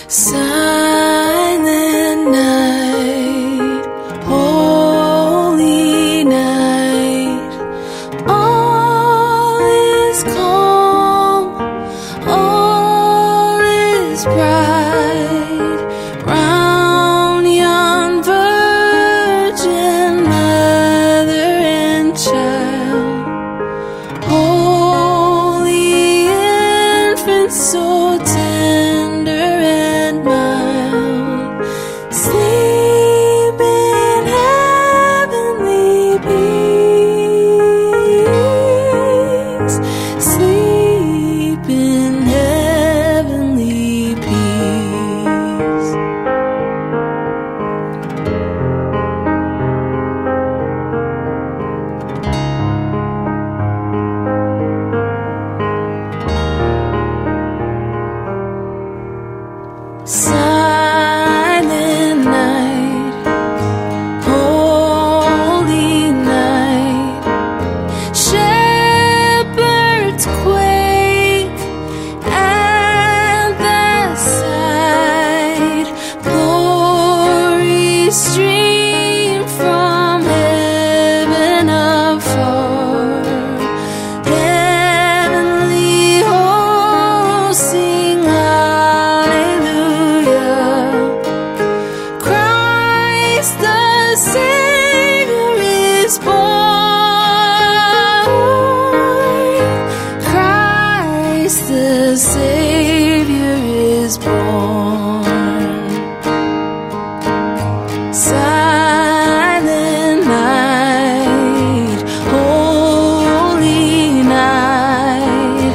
Silent night, holy night, all is calm, all is bright, round yon virgin mother and child, holy infant, so tender and mild, sleep in heavenly peace, sleep in heavenly peace. Silent night, holy night, shepherds quake at the sight, glory stream from heaven afar, heavenly hosts sing Christ the Savior is born. Christ the Savior is born. Silent night, holy night,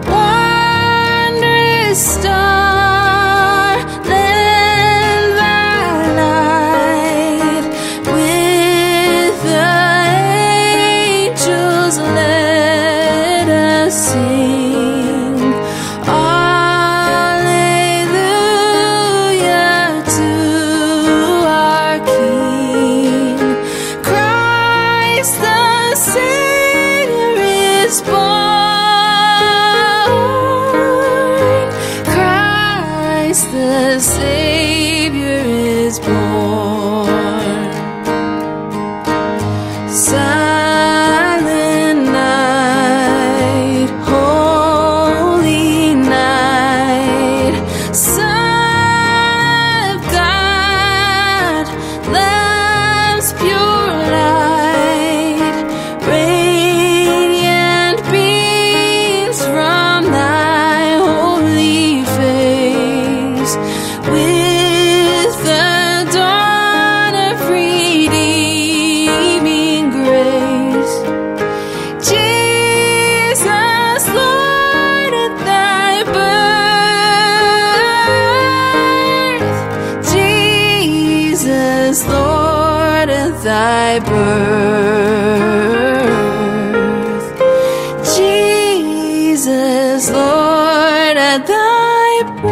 wondrous star, lend thy light. With the angels let us sing Alleluia to our King. Christ the Savior is born. Christ the Savior is born. Silent night, holy night, Son of God, Lamb's pure light, radiant beams from thy holy face, with the dawn of redeeming grace. Jesus, Lord, at thy birth, Jesus, Lord, at thy birth, Jesus, Lord, at thy birth.